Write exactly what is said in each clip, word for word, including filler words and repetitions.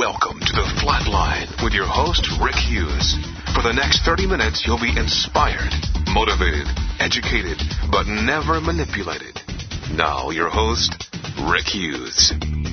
Welcome to the Flatline with your host, Rick Hughes. For the next thirty minutes, you'll be inspired, motivated, educated, but never manipulated. Now, your host, Rick Hughes.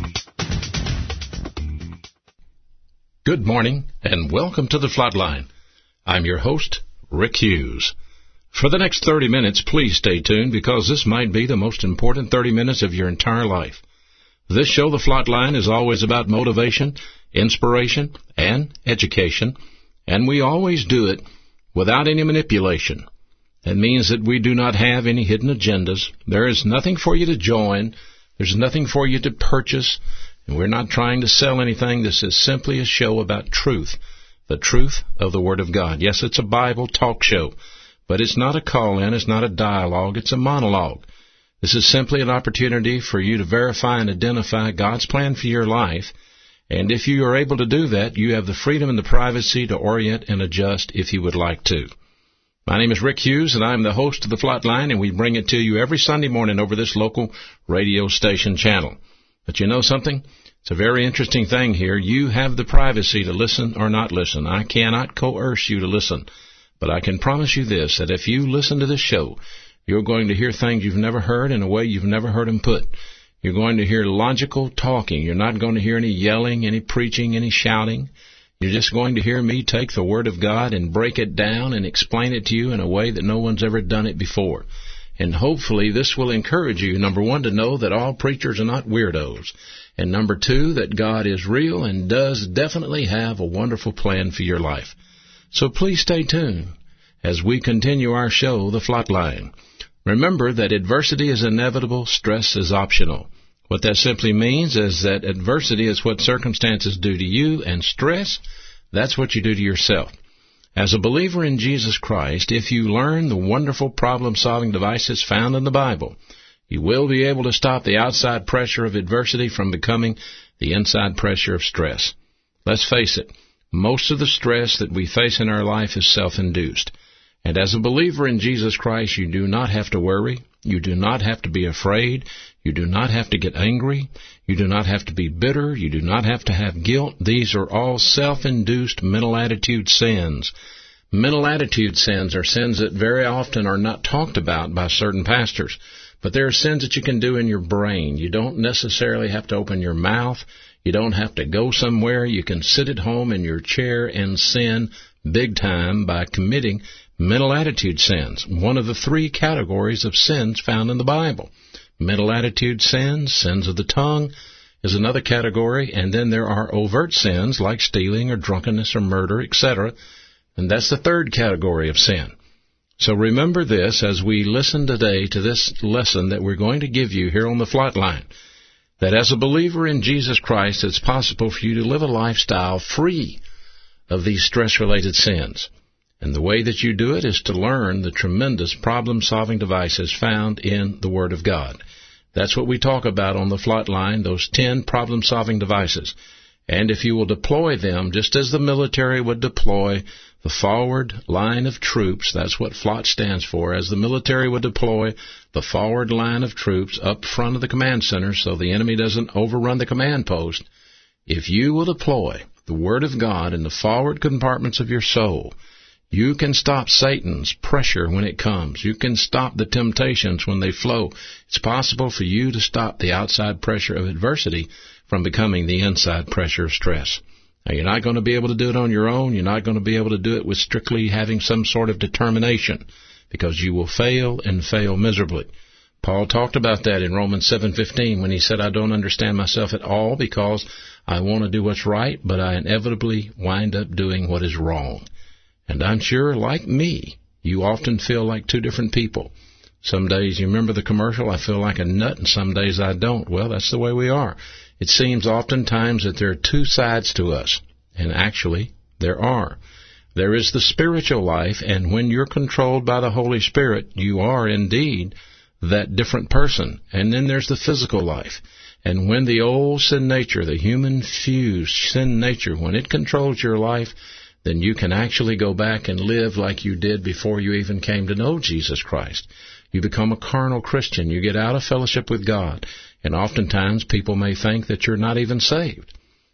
Good morning, and welcome to the Flatline. I'm your host, Rick Hughes. For the next thirty minutes, please stay tuned, because this might be the most important thirty minutes of your entire life. This show, The Flatline, is always about motivation, inspiration, and education, and we always do it without any manipulation. That means that we do not have any hidden agendas. There is nothing for you to join. There's nothing for you to purchase, and we're not trying to sell anything. This is simply a show about truth, the truth of the Word of God. Yes, it's a Bible talk show, but it's not a call-in, it's not a dialogue, it's a monologue. This is simply an opportunity for you to verify and identify God's plan for your life, and if you are able to do that, you have the freedom and the privacy to orient and adjust if you would like to. My name is Rick Hughes, and I'm the host of The Flatline, and we bring it to you every Sunday morning over this local radio station channel. But you know something? It's a very interesting thing here. You have the privacy to listen or not listen. I cannot coerce you to listen, but I can promise you this, that if you listen to this show, you're going to hear things you've never heard in a way you've never heard them put. You're going to hear logical talking. You're not going to hear any yelling, any preaching, any shouting. You're just going to hear me take the Word of God and break it down and explain it to you in a way that no one's ever done it before. And hopefully this will encourage you, number one, to know that all preachers are not weirdos. And number two, that God is real and does definitely have a wonderful plan for your life. So please stay tuned as we continue our show, The Flatline. Remember that adversity is inevitable, stress is optional. What that simply means is that adversity is what circumstances do to you, and stress, that's what you do to yourself. As a believer in Jesus Christ, if you learn the wonderful problem-solving devices found in the Bible, you will be able to stop the outside pressure of adversity from becoming the inside pressure of stress. Let's face it, most of the stress that we face in our life is self-induced. And as a believer in Jesus Christ, you do not have to worry. You do not have to be afraid. You do not have to get angry. You do not have to be bitter. You do not have to have guilt. These are all self-induced mental attitude sins. Mental attitude sins are sins that very often are not talked about by certain pastors. But there are sins that you can do in your brain. You don't necessarily have to open your mouth. You don't have to go somewhere. You can sit at home in your chair and sin big time by committing mental attitude sins, one of the three categories of sins found in the Bible. Mental attitude sins, sins of the tongue, is another category, and then there are overt sins like stealing or drunkenness or murder, et cetera, and that's the third category of sin. So remember this as we listen today to this lesson that we're going to give you here on the Flatline, that as a believer in Jesus Christ, it's possible for you to live a lifestyle free of these stress-related sins. And the way that you do it is to learn the tremendous problem-solving devices found in the Word of God. That's what we talk about on the Flatline, those ten problem-solving devices. And if you will deploy them, just as the military would deploy the forward line of troops, that's what FLOT stands for, as the military would deploy the forward line of troops up front of the command center so the enemy doesn't overrun the command post, if you will deploy the Word of God in the forward compartments of your soul, you can stop Satan's pressure when it comes. You can stop the temptations when they flow. It's possible for you to stop the outside pressure of adversity from becoming the inside pressure of stress. Now, you're not going to be able to do it on your own. You're not going to be able to do it with strictly having some sort of determination, because you will fail and fail miserably. Paul talked about that in Romans seven fifteen when he said, I don't understand myself at all because I want to do what's right, but I inevitably wind up doing what is wrong. And I'm sure, like me, you often feel like two different people. Some days, you remember the commercial, I feel like a nut, and some days I don't. Well, that's the way we are. It seems oftentimes that there are two sides to us, and actually, there are. There is the spiritual life, and when you're controlled by the Holy Spirit, you are indeed that different person. And then there's the physical life. And when the old sin nature, the human fused sin nature, when it controls your life, then you can actually go back and live like you did before you even came to know Jesus Christ. You become a carnal Christian. You get out of fellowship with God. And oftentimes people may think that you're not even saved.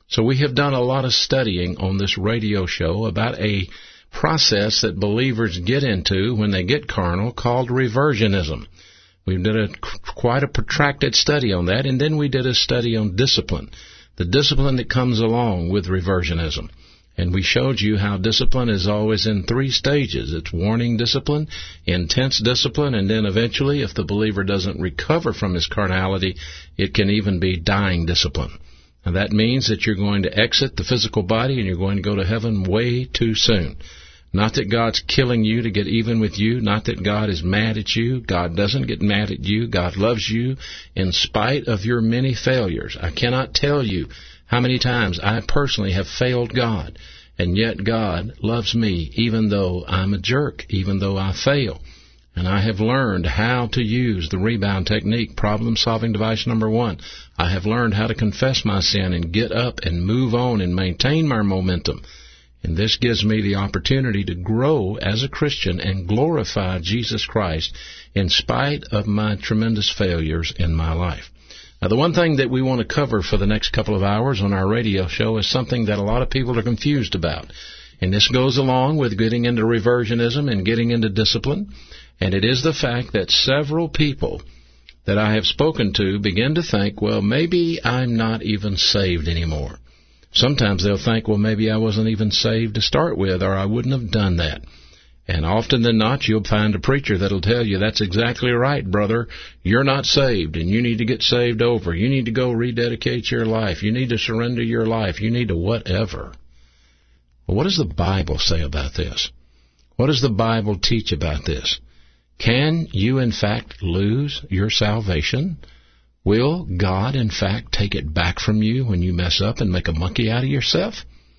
So we have done a lot of studying on this radio show about a process that believers get into when they get carnal called reversionism. We did a, quite a protracted study on that, and then we did a study on discipline, the discipline that comes along with reversionism. And we showed you how discipline is always in three stages. It's warning discipline, intense discipline, and then eventually, if the believer doesn't recover from his carnality, it can even be dying discipline. And that means that you're going to exit the physical body and you're going to go to heaven way too soon. Not that God's killing you to get even with you. Not that God is mad at you. God doesn't get mad at you. God loves you in spite of your many failures. I cannot tell you how many times I personally have failed God, and yet God loves me even though I'm a jerk, even though I fail. And I have learned how to use the rebound technique, problem-solving device number one. I have learned how to confess my sin and get up and move on and maintain my momentum. And this gives me the opportunity to grow as a Christian and glorify Jesus Christ in spite of my tremendous failures in my life. Now, the one thing that we want to cover for the next couple of hours on our radio show is something that a lot of people are confused about. And this goes along with getting into reversionism and getting into discipline. And it is the fact that several people that I have spoken to begin to think, well, maybe I'm not even saved anymore. Sometimes they'll think, well, maybe I wasn't even saved to start with, or I wouldn't have done that. And often than not, you'll find a preacher that'll tell you, that's exactly right, brother. You're not saved, and you need to get saved over. You need to go rededicate your life. You need to surrender your life. You need to whatever. Well, what does the Bible say about this? What does the Bible teach about this? Can you, in fact, lose your salvation? Will God, in fact, take it back from you when you mess up and make a monkey out of yourself?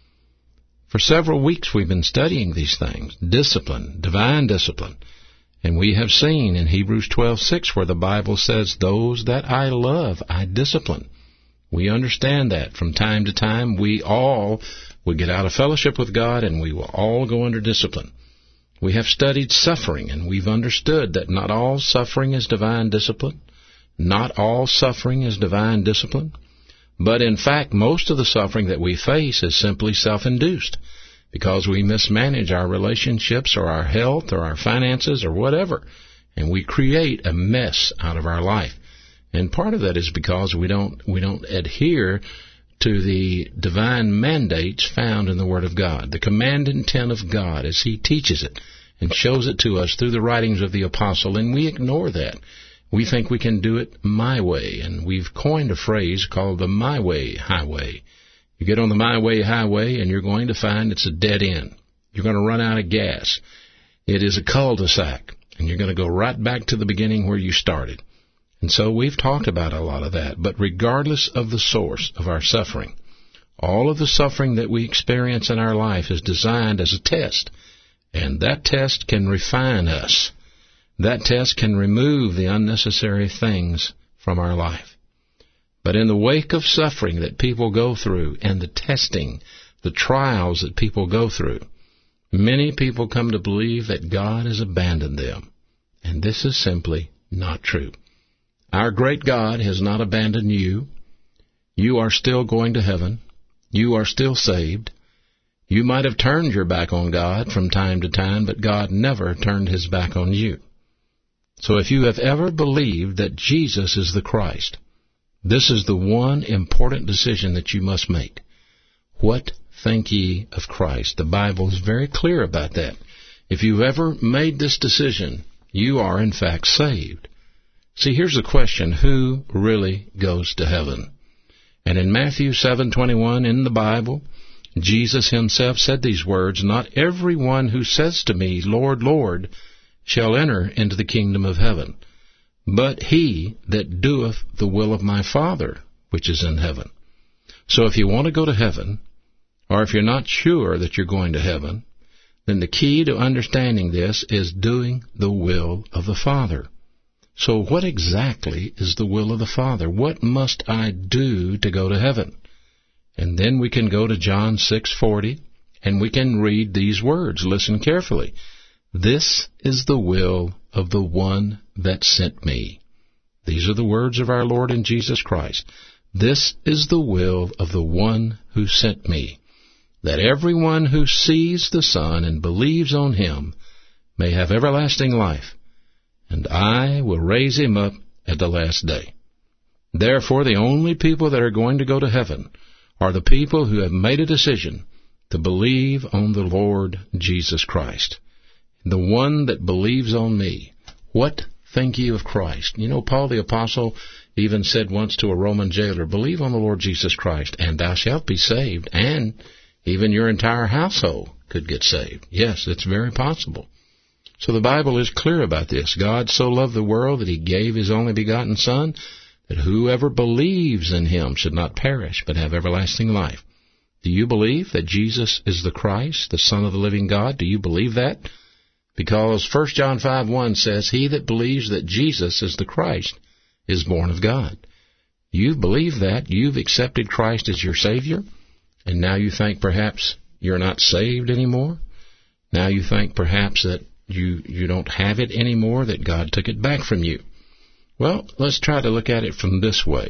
For several weeks we've been studying these things, discipline, divine discipline. And we have seen in Hebrews twelve six where the Bible says, those that I love, I discipline. We understand that from time to time we all will get out of fellowship with God and we will all go under discipline. We have studied suffering, and we've understood that not all suffering is divine discipline. Not all suffering is divine discipline. But in fact, most of the suffering that we face is simply self-induced because we mismanage our relationships or our health or our finances or whatever, and we create a mess out of our life. And part of that is because we don't we don't adhere to the divine mandates found in the Word of God, the command intent of God as He teaches it and shows it to us through the writings of the apostle, and we ignore that. We think we can do it my way, and we've coined a phrase called the my way highway. You get on the my way highway, and you're going to find it's a dead end. You're going to run out of gas. It is a cul-de-sac, and you're going to go right back to the beginning where you started. And so we've talked about a lot of that, but regardless of the source of our suffering, all of the suffering that we experience in our life is designed as a test, and that test can refine us. That test can remove the unnecessary things from our life. But in the wake of suffering that people go through and the testing, the trials that people go through, many people come to believe that God has abandoned them. And this is simply not true. Our great God has not abandoned you. You are still going to heaven. You are still saved. You might have turned your back on God from time to time, but God never turned His back on you. So if you have ever believed that Jesus is the Christ, this is the one important decision that you must make. What think ye of Christ? The Bible is very clear about that. If you've ever made this decision, you are in fact saved. See, here's the question, who really goes to heaven? And in Matthew seven twenty-one in the Bible, Jesus Himself said these words, not every one who says to me, Lord, Lord, shall enter into the kingdom of heaven, but he that doeth the will of my Father which is in heaven. So if you want to go to heaven, or if you're not sure that you're going to heaven, then the key to understanding this is doing the will of the Father. So what exactly is the will of the Father? What must I do to go to heaven? And then we can go to John six forty, and we can read these words. Listen carefully. This is the will of the one that sent me. These are the words of our Lord and Jesus Christ. This is the will of the one who sent me, that everyone who sees the Son and believes on him may have everlasting life, and I will raise him up at the last day. Therefore, the only people that are going to go to heaven are the people who have made a decision to believe on the Lord Jesus Christ, the one that believes on me. What think ye of Christ? You know, Paul the Apostle even said once to a Roman jailer, believe on the Lord Jesus Christ, and thou shalt be saved, and even your entire household could get saved. Yes, it's very possible. So the Bible is clear about this. God so loved the world that he gave his only begotten Son, that whoever believes in him should not perish, but have everlasting life. Do you believe that Jesus is the Christ, the Son of the living God? Do you believe that? Because First John five one says, he that believes that Jesus is the Christ is born of God. You believe that. You've accepted Christ as your Savior, and now you think perhaps you're not saved anymore. Now you think perhaps that you, you don't have it anymore, that God took it back from you. Well, let's try to look at it from this way.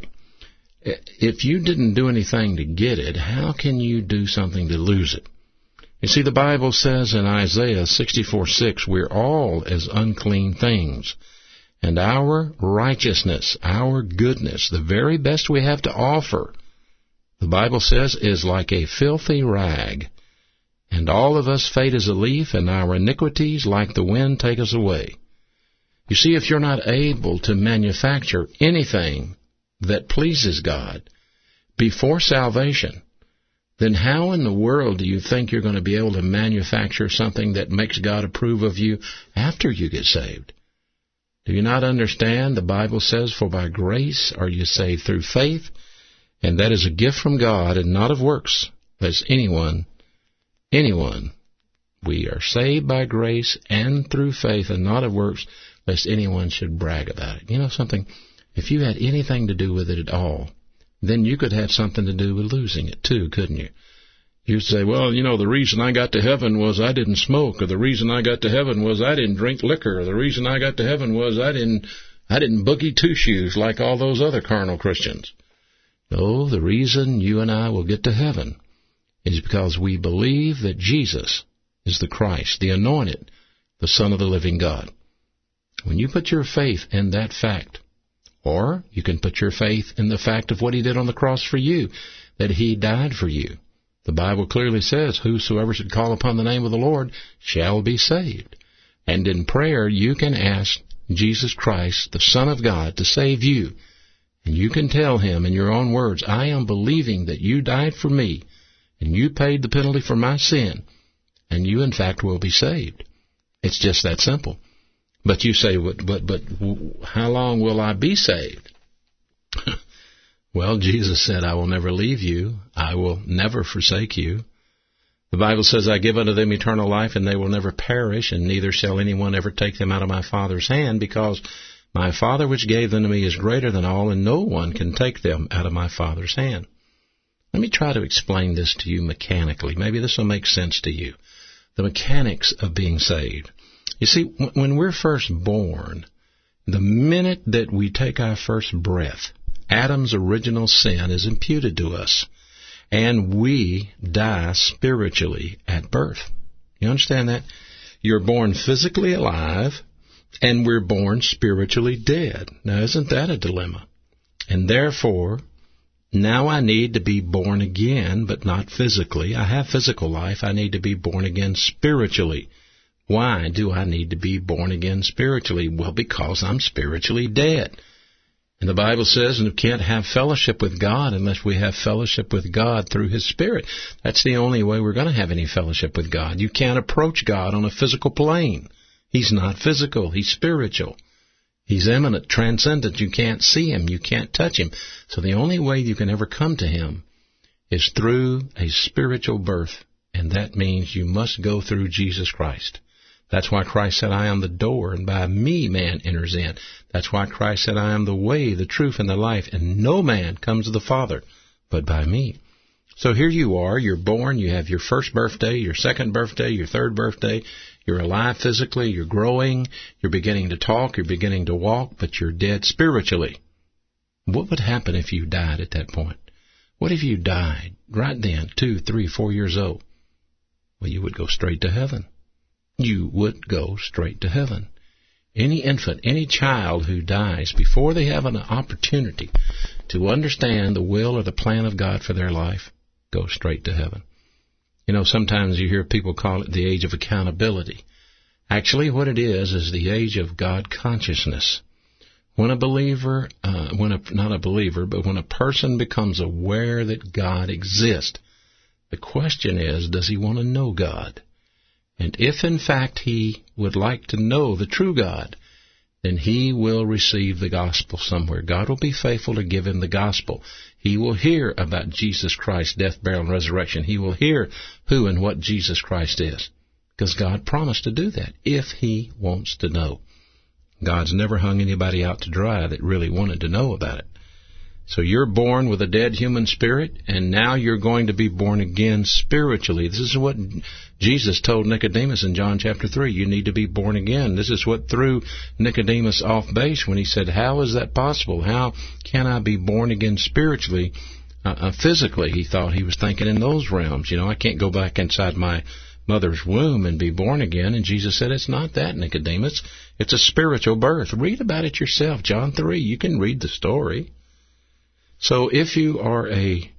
If you didn't do anything to get it, how can you do something to lose it? You see, the Bible says in Isaiah sixty-four six, we're all as unclean things, and our righteousness, our goodness, the very best we have to offer, the Bible says, is like a filthy rag. And all of us fade as a leaf, and our iniquities like the wind take us away. You see, if you're not able to manufacture anything that pleases God before salvation, then how in the world do you think you're going to be able to manufacture something that makes God approve of you after you get saved? Do you not understand? The Bible says, for by grace are you saved through faith, and that is a gift from God and not of works, lest anyone, anyone, we are saved by grace and through faith and not of works, lest anyone should brag about it. You know something? If you had anything to do with it at all, then you could have something to do with losing it too, couldn't you? You'd say, well, you know, the reason I got to heaven was I didn't smoke, or the reason I got to heaven was I didn't drink liquor, or the reason I got to heaven was I didn't I didn't boogie two shoes like all those other carnal Christians. No, the reason you and I will get to heaven is because we believe that Jesus is the Christ, the anointed, the Son of the living God. When you put your faith in that fact, or you can put your faith in the fact of what he did on the cross for you, that he died for you. The Bible clearly says, whosoever should call upon the name of the Lord shall be saved. And in prayer, you can ask Jesus Christ, the Son of God, to save you. And you can tell him in your own words, I am believing that you died for me, and you paid the penalty for my sin, and you, in fact, will be saved. It's just that simple. But you say, but, but, but how long will I be saved? Well, Jesus said, I will never leave you. I will never forsake you. The Bible says, I give unto them eternal life, and they will never perish, and neither shall anyone ever take them out of my Father's hand, because my Father which gave them to me is greater than all, and no one can take them out of my Father's hand. Let me try to explain this to you mechanically. Maybe this will make sense to you. The mechanics of being saved. You see, when we're first born, the minute that we take our first breath, Adam's original sin is imputed to us, and we die spiritually at birth. You understand that? You're born physically alive, and we're born spiritually dead. Now, isn't that a dilemma? And therefore, now I need to be born again, but not physically. I have physical life. I need to be born again spiritually. Why do I need to be born again spiritually? Well, because I'm spiritually dead. And the Bible says, we can't have fellowship with God unless we have fellowship with God through His Spirit. That's the only way we're going to have any fellowship with God. You can't approach God on a physical plane. He's not physical. He's spiritual. He's immanent, transcendent. You can't see Him. You can't touch Him. So the only way you can ever come to Him is through a spiritual birth, and that means you must go through Jesus Christ. That's why Christ said, I am the door, and by me man enters in. That's why Christ said, I am the way, the truth, and the life, and no man comes to the Father but by me. So here you are, you're born, you have your first birthday, your second birthday, your third birthday, you're alive physically, you're growing, you're beginning to talk, you're beginning to walk, but you're dead spiritually. What would happen if you died at that point? What if you died right then, two, three, four years old? Well, you would go straight to heaven. You would go straight to heaven. Any infant, any child who dies before they have an opportunity to understand the will or the plan of God for their life, goes straight to heaven. You know, sometimes you hear people call it the age of accountability. Actually, what it is is the age of God consciousness. When a believer, uh, when a, not a believer, but when a person becomes aware that God exists, the question is, does he want to know God? And if, in fact, he would like to know the true God, then he will receive the gospel somewhere. God will be faithful to give him the gospel. He will hear about Jesus Christ's death, burial, and resurrection. He will hear who and what Jesus Christ is, because God promised to do that if he wants to know. God's never hung anybody out to dry that really wanted to know about it. So you're born with a dead human spirit, and now you're going to be born again spiritually. This is what Jesus told Nicodemus in John chapter three. You need to be born again. This is what threw Nicodemus off base when he said, how is that possible? How can I be born again spiritually? Uh, uh, physically, he thought he was thinking in those realms. You know, I can't go back inside my mother's womb and be born again. And Jesus said, it's not that, Nicodemus. It's a spiritual birth. Read about it yourself, John three. You can read the story. So if you are a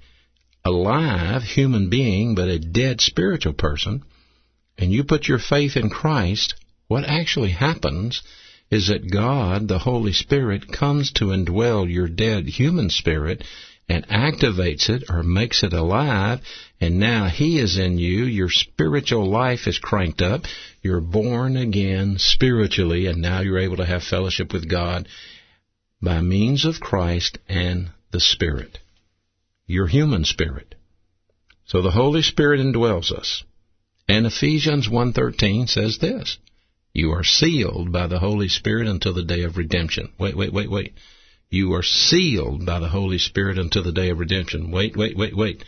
alive human being but a dead spiritual person, and you put your faith in Christ, what actually happens is that God, the Holy Spirit, comes to indwell your dead human spirit and activates it or makes it alive, and now he is in you. Your spiritual life is cranked up. You're born again spiritually, and now you're able to have fellowship with God by means of Christ and the Spirit, your human spirit. So the Holy Spirit indwells us. And Ephesians one thirteen says this, you are sealed by the Holy Spirit until the day of redemption. Wait, wait, wait, wait. You are sealed by the Holy Spirit until the day of redemption. Wait, wait, wait, wait.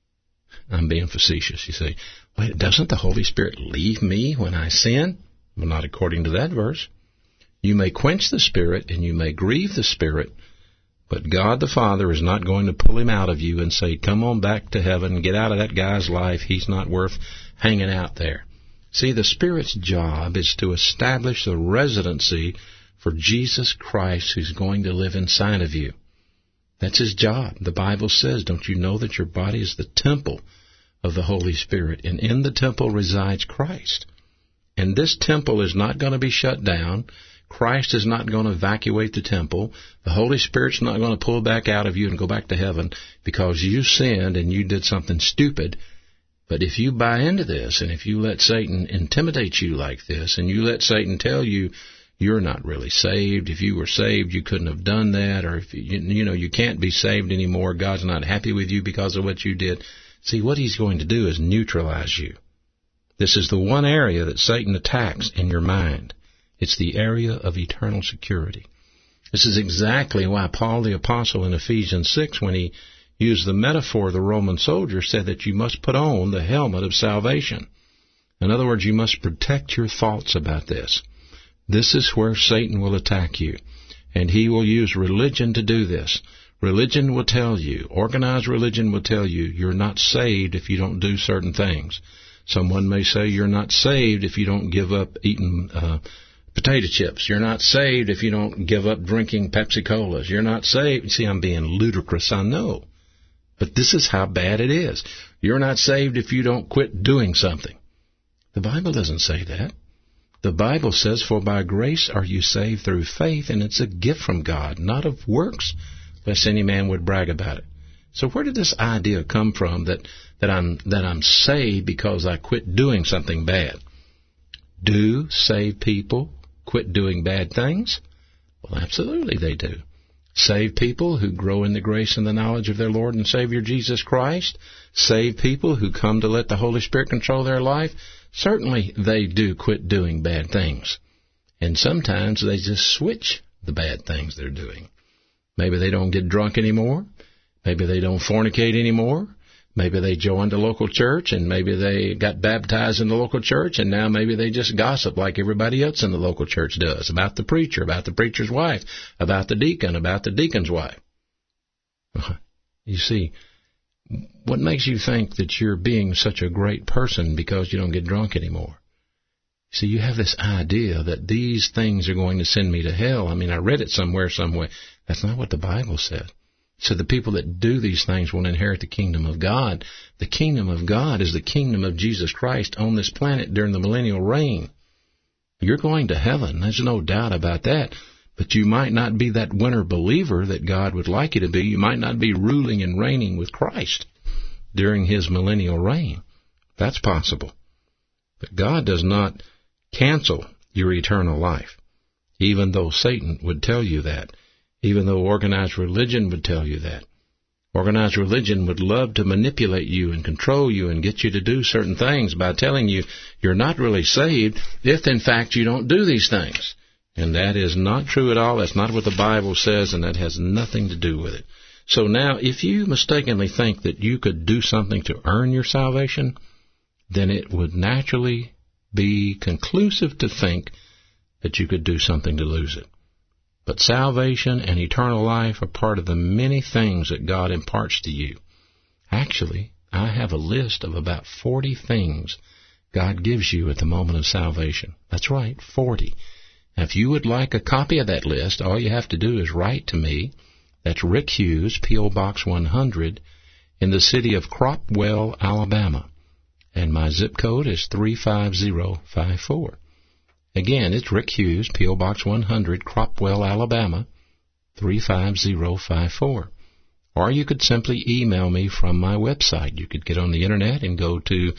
I'm being facetious, you say. Wait, doesn't the Holy Spirit leave me when I sin? Well, not according to that verse. You may quench the Spirit and you may grieve the Spirit, but God the Father is not going to pull him out of you and say, come on back to heaven, get out of that guy's life, he's not worth hanging out there. See, the Spirit's job is to establish the residency for Jesus Christ who's going to live inside of you. That's his job. The Bible says, don't you know that your body is the temple of the Holy Spirit, and in the temple resides Christ. And this temple is not going to be shut down. Christ is not going to evacuate the temple. The Holy Spirit's not going to pull back out of you and go back to heaven because you sinned and you did something stupid. But if you buy into this, and if you let Satan intimidate you like this, and you let Satan tell you you're not really saved, if you were saved you couldn't have done that, or if you, you know you can't be saved anymore, God's not happy with you because of what you did. See, what he's going to do is neutralize you. This is the one area that Satan attacks in your mind. It's the area of eternal security. This is exactly why Paul the Apostle in Ephesians six, when he used the metaphor of the Roman soldier, said that you must put on the helmet of salvation. In other words, you must protect your thoughts about this. This is where Satan will attack you, and he will use religion to do this. Religion will tell you, organized religion will tell you, you're not saved if you don't do certain things. Someone may say you're not saved if you don't give up eating uh potato chips. You're not saved if you don't give up drinking Pepsi-Colas. You're not saved. See, I'm being ludicrous, I know. But this is how bad it is. You're not saved if you don't quit doing something. The Bible doesn't say that. The Bible says, for by grace are you saved through faith, and it's a gift from God, not of works, lest any man would brag about it. So where did this idea come from that, that I'm that I'm saved because I quit doing something bad? Do saved people quit doing bad things? Well, absolutely they do. Saved people who grow in the grace and the knowledge of their Lord and Savior Jesus Christ, saved people who come to let the Holy Spirit control their life, certainly they do quit doing bad things. And sometimes they just switch the bad things they're doing. Maybe they don't get drunk anymore. Maybe they don't fornicate anymore. Maybe they joined a local church, and maybe they got baptized in the local church, and now maybe they just gossip like everybody else in the local church does about the preacher, about the preacher's wife, about the deacon, about the deacon's wife. You see, what makes you think that you're being such a great person because you don't get drunk anymore? See, you have this idea that these things are going to send me to hell. I mean, I read it somewhere, somewhere. That's not what the Bible said. So the people that do these things will inherit the kingdom of God. The kingdom of God is the kingdom of Jesus Christ on this planet during the millennial reign. You're going to heaven. There's no doubt about that. But you might not be that winner believer that God would like you to be. You might not be ruling and reigning with Christ during his millennial reign. That's possible. But God does not cancel your eternal life, even though Satan would tell you that, even though organized religion would tell you that. Organized religion would love to manipulate you and control you and get you to do certain things by telling you you're not really saved if, in fact, you don't do these things. And that is not true at all. That's not what the Bible says, and that has nothing to do with it. So now, if you mistakenly think that you could do something to earn your salvation, then it would naturally be conclusive to think that you could do something to lose it. But salvation and eternal life are part of the many things that God imparts to you. Actually, I have a list of about forty things God gives you at the moment of salvation. That's right, forty. Now, if you would like a copy of that list, all you have to do is write to me. That's Rick Hughes, P O. Box one hundred, in the city of Cropwell, Alabama. And my zip code is three five zero five four. Again, it's Rick Hughes, P O. Box one hundred, Cropwell, Alabama, three five zero five four. Or you could simply email me from my website. You could get on the Internet and go to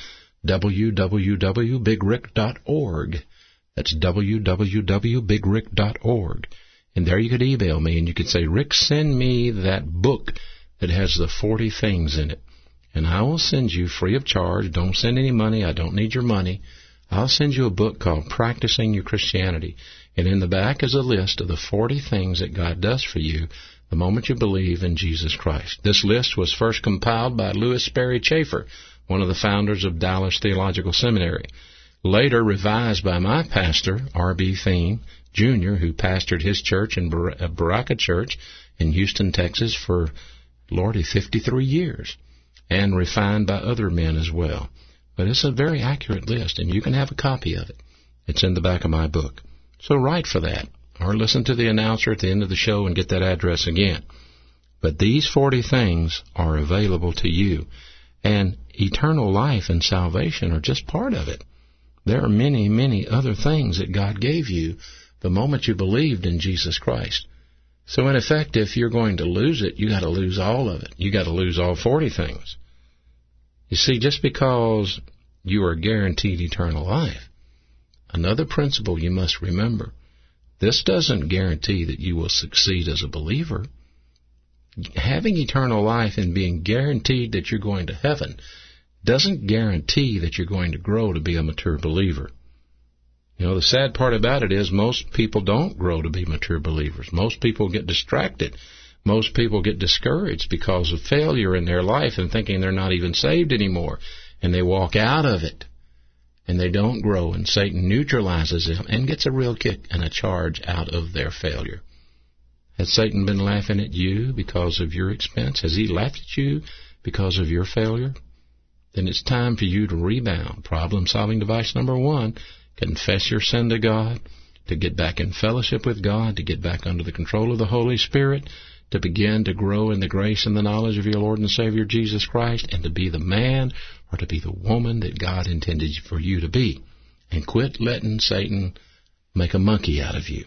w w w dot big rick dot org. That's w w w dot big rick dot org. And there you could email me and you could say, Rick, send me that book that has the forty things in it. And I will send you free of charge. Don't send any money. I don't need your money. I'll send you a book called Practicing Your Christianity. And in the back is a list of the forty things that God does for you the moment you believe in Jesus Christ. This list was first compiled by Lewis Sperry Chafer, one of the founders of Dallas Theological Seminary. Later revised by my pastor, R B Thien, Junior, who pastored his church in Bar- Baraka Church in Houston, Texas for, Lordy, fifty-three years. And refined by other men as well. But it's a very accurate list, and you can have a copy of it. It's in the back of my book. So write for that, or listen to the announcer at the end of the show and get that address again. But these forty things are available to you, and eternal life and salvation are just part of it. There are many, many other things that God gave you the moment you believed in Jesus Christ. So in effect, if you're going to lose it, you got to lose all of it. You got to lose all forty things. You see, just because you are guaranteed eternal life, another principle you must remember, this doesn't guarantee that you will succeed as a believer. Having eternal life and being guaranteed that you're going to heaven doesn't guarantee that you're going to grow to be a mature believer. You know, the sad part about it is most people don't grow to be mature believers. Most people get distracted. Most people get discouraged because of failure in their life and thinking they're not even saved anymore. And they walk out of it. And they don't grow. And Satan neutralizes them and gets a real kick and a charge out of their failure. Has Satan been laughing at you because of your expense? Has he laughed at you because of your failure? Then it's time for you to rebound. Problem-solving device number one, confess your sin to God, to get back in fellowship with God, to get back under the control of the Holy Spirit, to begin to grow in the grace and the knowledge of your Lord and Savior Jesus Christ, and to be the man or to be the woman that God intended for you to be. And quit letting Satan make a monkey out of you.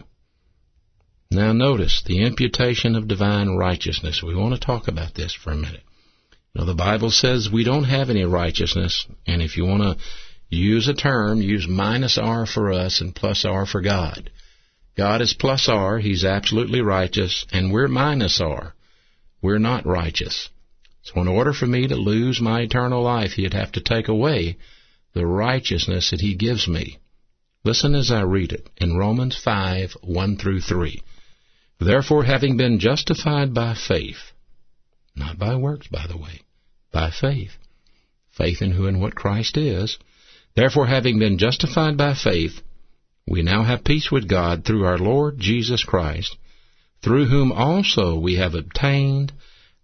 Now notice the imputation of divine righteousness. We want to talk about this for a minute. Now the Bible says we don't have any righteousness, and if you want to use a term, use minus R for us and plus R for God. God is plus R, He's absolutely righteous, and we're minus R. We're not righteous. So in order for me to lose my eternal life, He'd have to take away the righteousness that He gives me. Listen as I read it in Romans five, one through three. Therefore, having been justified by faith, not by works, by the way, by faith, faith in who and what Christ is, therefore, having been justified by faith, we now have peace with God through our Lord Jesus Christ, through whom also we have obtained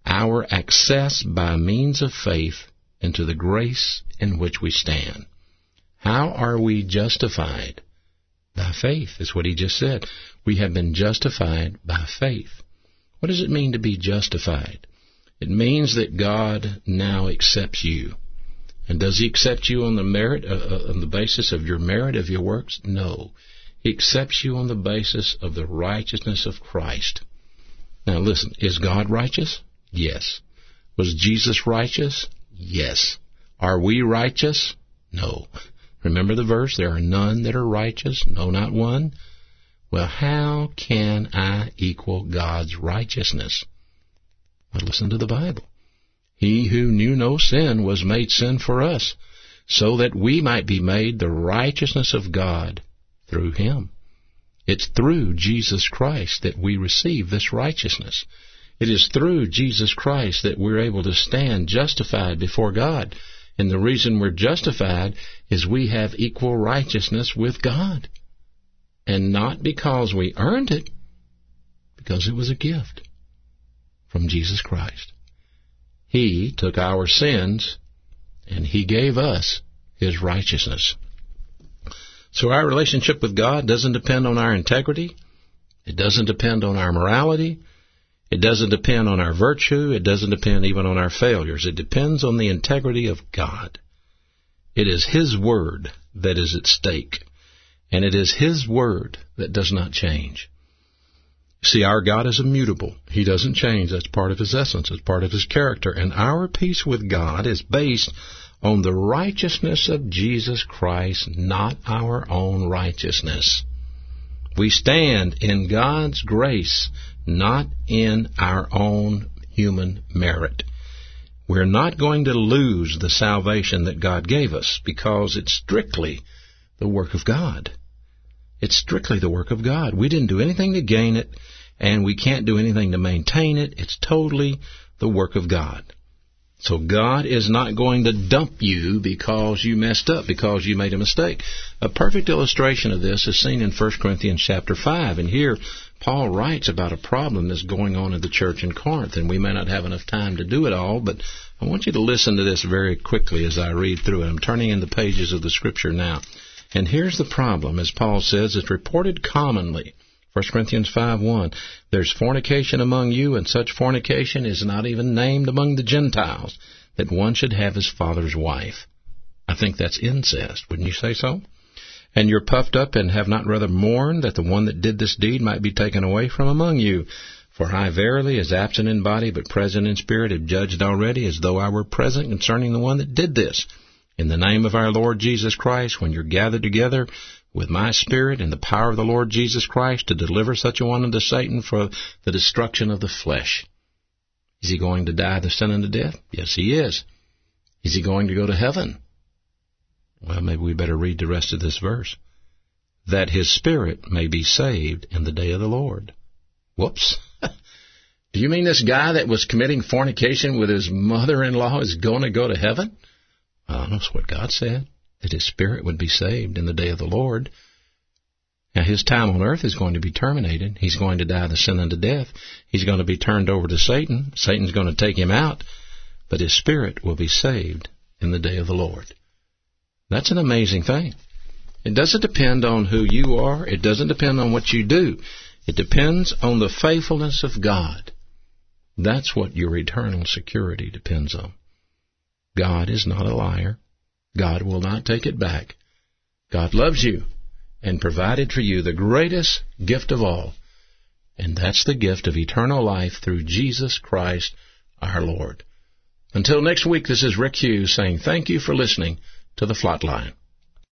our access by means of faith into the grace in which we stand. How are we justified? By faith, is what he just said. We have been justified by faith. What does it mean to be justified? It means that God now accepts you. And does he accept you on the merit, uh, on the basis of your merit, of your works? No. He accepts you on the basis of the righteousness of Christ. Now listen, is God righteous? Yes. Was Jesus righteous? Yes. Are we righteous? No. Remember the verse, there are none that are righteous, no, not one. Well, how can I equal God's righteousness? Well, listen to the Bible. He who knew no sin was made sin for us, so that we might be made the righteousness of God through him. It's through Jesus Christ that we receive this righteousness. It is through Jesus Christ that we're able to stand justified before God. And the reason we're justified is we have equal righteousness with God. And not because we earned it, because it was a gift from Jesus Christ. He took our sins and he gave us his righteousness. So our relationship with God doesn't depend on our integrity. It doesn't depend on our morality. It doesn't depend on our virtue. It doesn't depend even on our failures. It depends on the integrity of God. It is his word that is at stake. And it is his word that does not change. See, our God is immutable. He doesn't change. That's part of his essence. It's part of his character. And our peace with God is based on the righteousness of Jesus Christ, not our own righteousness. We stand in God's grace, not in our own human merit. We're not going to lose the salvation that God gave us because it's strictly the work of God. It's strictly the work of God. We didn't do anything to gain it, and we can't do anything to maintain it. It's totally the work of God. So God is not going to dump you because you messed up, because you made a mistake. A perfect illustration of this is seen in First Corinthians chapter five. And here Paul writes about a problem that's going on in the church in Corinth. And we may not have enough time to do it all, but I want you to listen to this very quickly as I read through it. I'm turning in the pages of the Scripture now. And here's the problem, as Paul says, it's reported commonly. First Corinthians five one, there's fornication among you, and such fornication is not even named among the Gentiles, that one should have his father's wife. I think that's incest, wouldn't you say so? And you're puffed up and have not rather mourned that the one that did this deed might be taken away from among you. For I verily, as absent in body but present in spirit, have judged already, as though I were present concerning the one that did this. In the name of our Lord Jesus Christ, when you're gathered together with my spirit and the power of the Lord Jesus Christ to deliver such a one unto Satan for the destruction of the flesh. Is he going to die the sin unto death? Yes, he is. Is he going to go to heaven? Well, maybe we better read the rest of this verse. That his spirit may be saved in the day of the Lord. Whoops. Do you mean this guy that was committing fornication with his mother-in-law is going to go to heaven? Well, that's what God said, that his spirit would be saved in the day of the Lord. Now, his time on earth is going to be terminated. He's going to die the sin unto death. He's going to be turned over to Satan. Satan's going to take him out, but his spirit will be saved in the day of the Lord. That's an amazing thing. It doesn't depend on who you are. It doesn't depend on what you do. It depends on the faithfulness of God. That's what your eternal security depends on. God is not a liar. God will not take it back. God loves you and provided for you the greatest gift of all, and that's the gift of eternal life through Jesus Christ our Lord. Until next week, this is Rick Hughes saying thank you for listening to The Flatline.